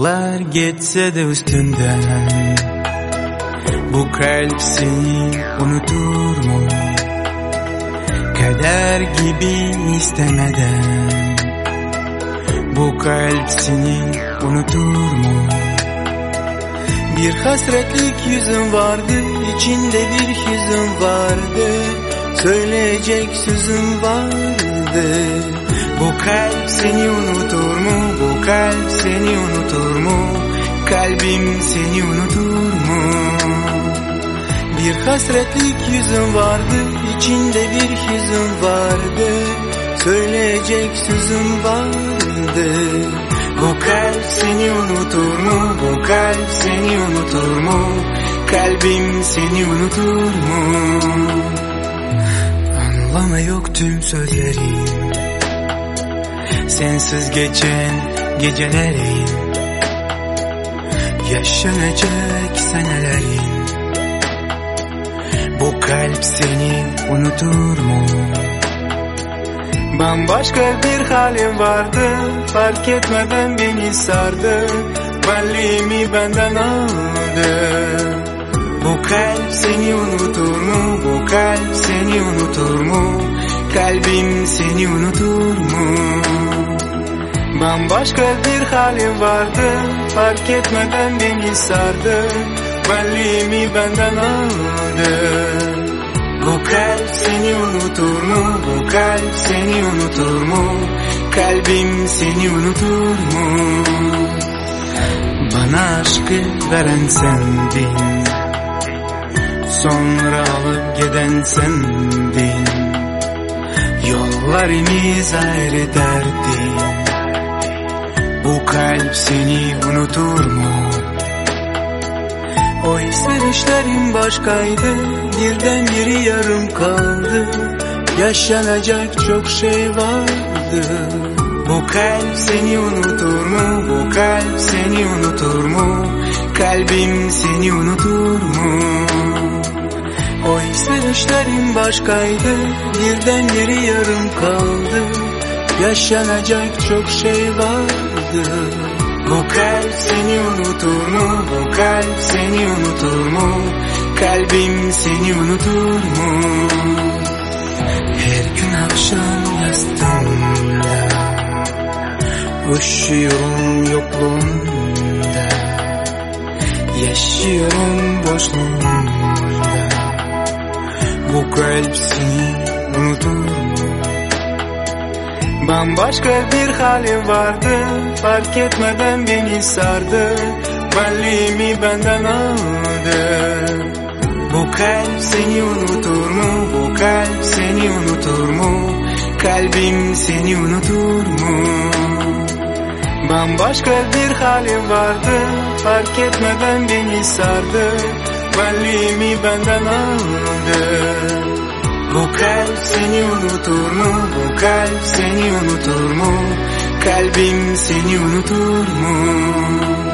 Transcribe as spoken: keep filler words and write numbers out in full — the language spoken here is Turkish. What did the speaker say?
Yıllar geçse de üstünden, bu kalp seni unutur mu? Kader gibi istemeden, bu kalp seni unutur mu? Bir hasretlik yüzün vardı, içinde bir hüzün vardı, söyleyecek sözüm vardı. Bu kalp seni unutur mu? Bu kalp seni unutur mu? Kalbim seni unutur mu? Bir hasretlik yüzün vardı, içinde bir hüzün vardı, söyleyecek sözüm vardı. Bu kalp seni unutur mu? Bu kalp seni unutur mu? Kalbim seni unutur mu? Anlamı yok tüm sözlerim, sensiz geçen gecelerim, yaşanacak senelerim. Bu kalp seni unutur mu? Bambaşka bir halim vardı, fark etmeden beni sardı, benliğimi benden aldı. Bu kalp seni unutur mu? Bu kalp seni unutur mu? Kalbim seni unutur mu? Bambaşka bir halim vardı, fark etmeden beni sardı, benliğimi benden aldı. Bu kalp seni unutur mu? Bu kalp seni unutur mu? Kalbim seni unutur mu? Bana aşkı veren sendin, sonra alıp giden sendin. Yollarımız ayrı derdi, bu kalp seni unutur mu? O istediklerim başkaydı, birdenbire yarım kaldı, yaşanacak çok şey vardı. Bu kalp seni unutur mu? Bu kalp seni unutur mu? Kalbim seni unutur mu? O istediklerim başkaydı, birdenbire yarım kaldı, yaşanacak çok şey vardı. Bu kalp seni unutur mu? Bu kalp seni unutur mu? Kalbim seni unutur mu? Her gün akşam yastığımda, üşüyorum yokluğunda, yaşıyorum boşluğunda. Bu kalp seni unutur mu? Bambaşka bir halim vardı, fark etmeden beni sardı, benliğimi benden aldı. Bu kalp seni unutur mu? Bu kalp seni unutur mu? Kalbim seni unutur mu? Bambaşka bir halim vardı, fark etmeden beni sardı, benliğimi benden aldı. Bu kalp seni unutur mu? Bu kalp seni unutur mu? Kalbim seni unutur mu?